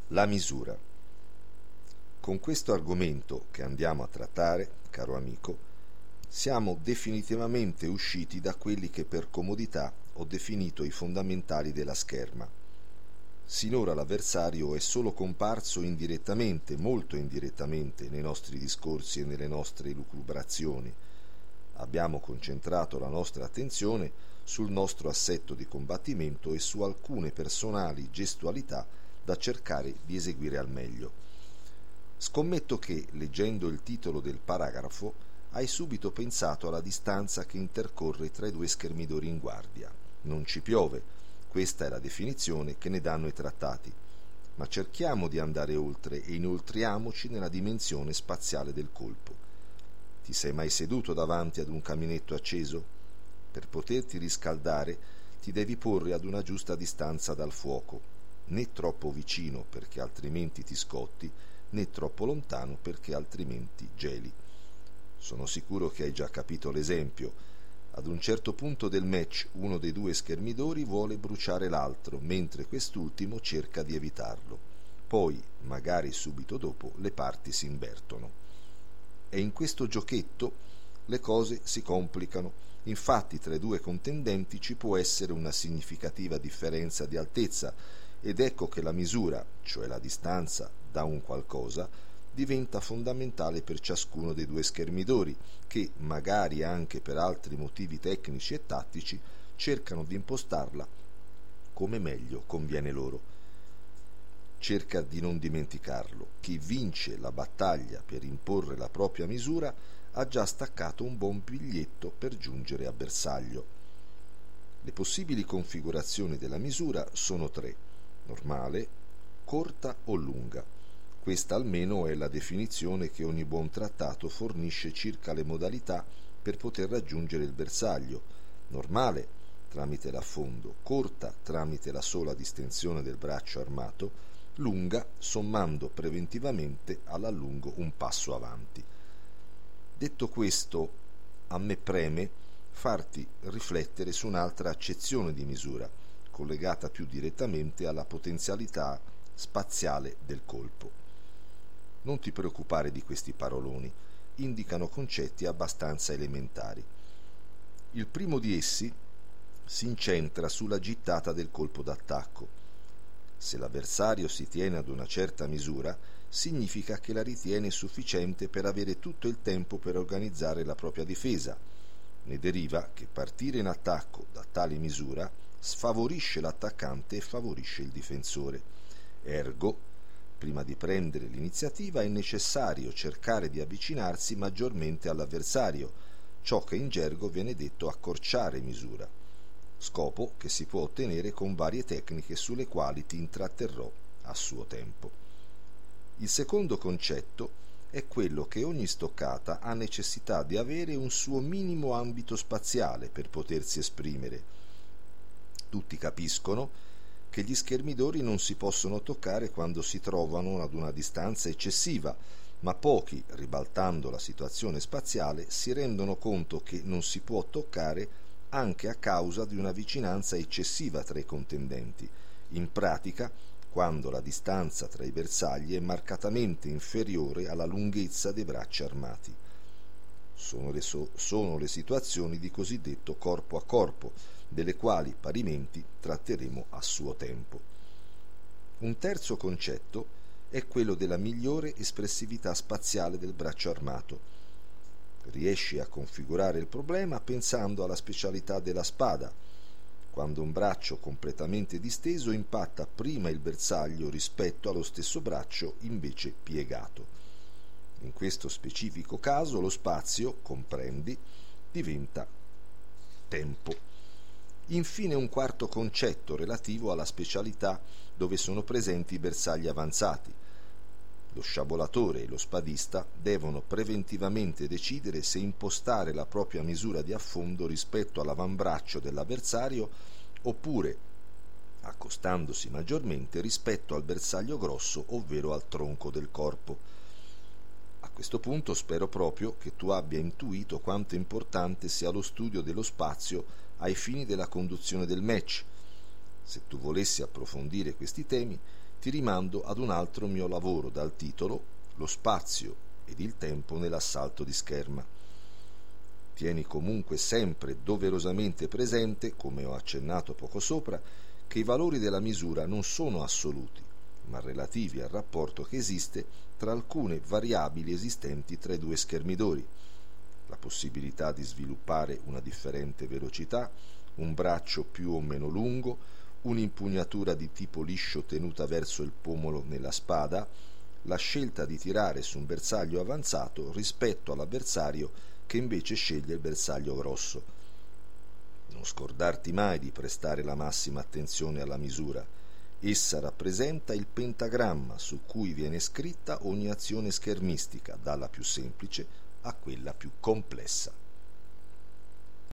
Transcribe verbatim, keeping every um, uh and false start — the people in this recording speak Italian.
La misura. Con questo argomento che andiamo a trattare, caro amico, siamo definitivamente usciti da quelli che per comodità ho definito i fondamentali della scherma. Sinora l'avversario è solo comparso indirettamente, molto indirettamente, nei nostri discorsi e nelle nostre lucubrazioni. Abbiamo concentrato la nostra attenzione sul nostro assetto di combattimento e su alcune personali gestualità da cercare di eseguire al meglio. Scommetto che, leggendo il titolo del paragrafo, hai subito pensato alla distanza che intercorre tra i due schermidori in guardia. Non ci piove, questa è la definizione che ne danno i trattati, ma cerchiamo di andare oltre e inoltriamoci nella dimensione spaziale del colpo. Ti sei mai seduto davanti ad un caminetto acceso? Per poterti riscaldare ti devi porre ad una giusta distanza dal fuoco, né troppo vicino perché altrimenti ti scotti, né troppo lontano perché altrimenti geli. Sono sicuro che hai già capito l'esempio. Ad un certo punto del match uno dei due schermidori vuole bruciare l'altro, mentre quest'ultimo cerca di evitarlo. Poi, magari subito dopo, le parti si invertono. E in questo giochetto le cose si complicano. Infatti tra i due contendenti ci può essere una significativa differenza di altezza, ed ecco che la misura, cioè la distanza da un qualcosa, diventa fondamentale per ciascuno dei due schermidori, che, magari anche per altri motivi tecnici e tattici, cercano di impostarla come meglio conviene loro. Cerca di non dimenticarlo: chi vince la battaglia per imporre la propria misura ha già staccato un buon biglietto per giungere a bersaglio. Le possibili configurazioni della misura sono tre: normale, corta o lunga. Questa almeno è la definizione che ogni buon trattato fornisce circa le modalità per poter raggiungere il bersaglio: normale tramite l'affondo, corta tramite la sola distensione del braccio armato, lunga sommando preventivamente all'allungo un passo avanti. Detto questo, a me preme farti riflettere su un'altra accezione di misura, collegata più direttamente alla potenzialità spaziale del colpo. Non ti preoccupare di questi paroloni, indicano concetti abbastanza elementari. Il primo di essi si incentra sulla gittata del colpo d'attacco. Se l'avversario si tiene ad una certa misura, significa che la ritiene sufficiente per avere tutto il tempo per organizzare la propria difesa. Ne deriva che partire in attacco da tale misura sfavorisce l'attaccante e favorisce il difensore. Ergo, prima di prendere l'iniziativa è necessario cercare di avvicinarsi maggiormente all'avversario, ciò che in gergo viene detto accorciare misura, scopo che si può ottenere con varie tecniche sulle quali ti intratterrò a suo tempo. Il secondo concetto è quello che ogni stoccata ha necessità di avere un suo minimo ambito spaziale per potersi esprimere. Tutti capiscono che gli schermidori non si possono toccare quando si trovano ad una distanza eccessiva, ma pochi, ribaltando la situazione spaziale, si rendono conto che non si può toccare anche a causa di una vicinanza eccessiva tra i contendenti. In pratica, quando la distanza tra i bersagli è marcatamente inferiore alla lunghezza dei bracci armati. Sono le, so- sono le situazioni di cosiddetto corpo a corpo, delle quali parimenti tratteremo a suo tempo. Un terzo concetto è quello della migliore espressività spaziale del braccio armato. Riesci a configurare il problema pensando alla specialità della spada, quando un braccio completamente disteso impatta prima il bersaglio rispetto allo stesso braccio invece piegato. In questo specifico caso lo spazio, comprendi, diventa tempo. Infine un quarto concetto relativo alla specialità dove sono presenti i bersagli avanzati. Lo sciabolatore e lo spadista devono preventivamente decidere se impostare la propria misura di affondo rispetto all'avambraccio dell'avversario oppure, accostandosi maggiormente, rispetto al bersaglio grosso, ovvero al tronco del corpo. A questo punto spero proprio che tu abbia intuito quanto importante sia lo studio dello spazio ai fini della conduzione del match. Se tu volessi approfondire questi temi, ti rimando ad un altro mio lavoro dal titolo Lo spazio ed il tempo nell'assalto di scherma. Tieni comunque sempre doverosamente presente, come ho accennato poco sopra, che i valori della misura non sono assoluti, ma relativi al rapporto che esiste tra alcune variabili esistenti tra i due schermidori: la possibilità di sviluppare una differente velocità, un braccio più o meno lungo, un'impugnatura di tipo liscio tenuta verso il pomolo nella spada, la scelta di tirare su un bersaglio avanzato rispetto all'avversario che invece sceglie il bersaglio grosso. Non scordarti mai di prestare la massima attenzione alla misura. Essa rappresenta il pentagramma su cui viene scritta ogni azione schermistica, dalla più semplice a quella più complessa.